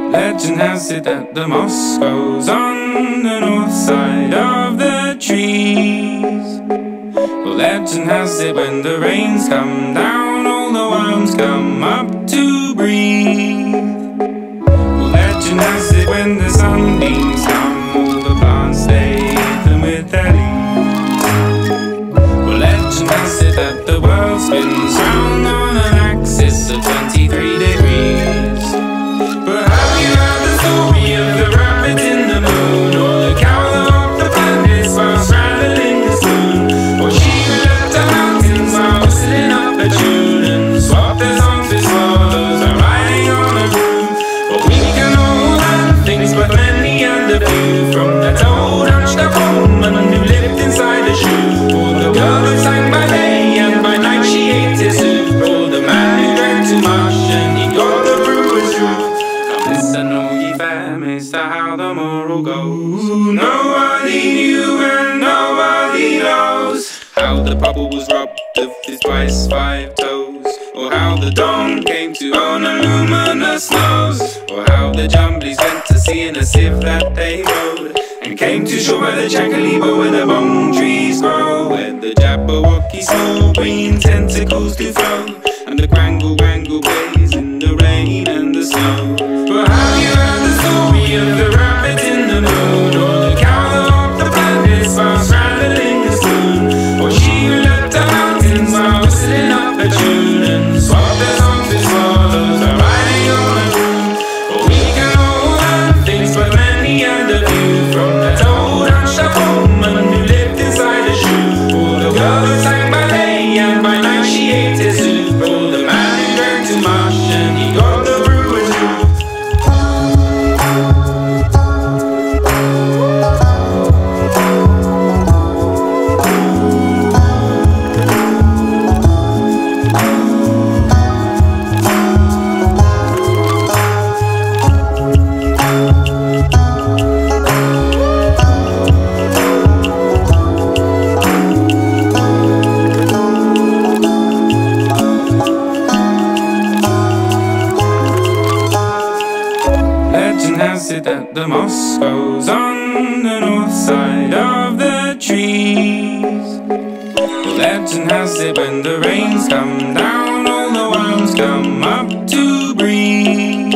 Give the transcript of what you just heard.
Legend has it that the moss grows on the north side of the trees. Well, legend has it when the rains come down, all the worms come up to breathe. Well, legend has it when the sunbeams come, all the plants stay hidden with their leaves. Well, legend has it that the world spins round on an axis of 23 degrees. But have you heard the story of the rabbit in the moon, or the cow that walked the planets while straddling the spoon, or she who left the mountains while whistling up a tune and swapped their songs with swallows while riding on a broom? Well, we can all learn things, but many and a few, from that old hunched-up woman who lived inside a shoe, or the girl who sang by day and by night she ate his soup, or the man who drank too much and he got the brewer's roof. Listen, all ye fair mister, how the moral goes. Nobody knew and nobody knows how the bubble was robbed of his twice 5 toes, or how the dawn came to own a luminous nose, or how the jumblies went to sea in a sieve that they rode, and came to shore by the Chancalibo where the bone trees grow, where the Jabberwocky small green tentacles do flow, and the Grangle Wangle plays in the rain and the snow. But have you heard the story of the rabbit in the moon, or the cow that walked the planets while straddling the spoon, or she who left the mountains while whistling up a tune and swapped their songs with swallows while riding on a broom? Well, we can all learn things, but many and a few, from that old hunched-up woman who lived inside a shoe, or the girl who sang by day and by night she ate his soup, or the man who drank too much and he got the brewer's roof. Legend has it that the moss grows on the north side of the trees. Well, legend has it when the rains come down, all the worms come up to breathe.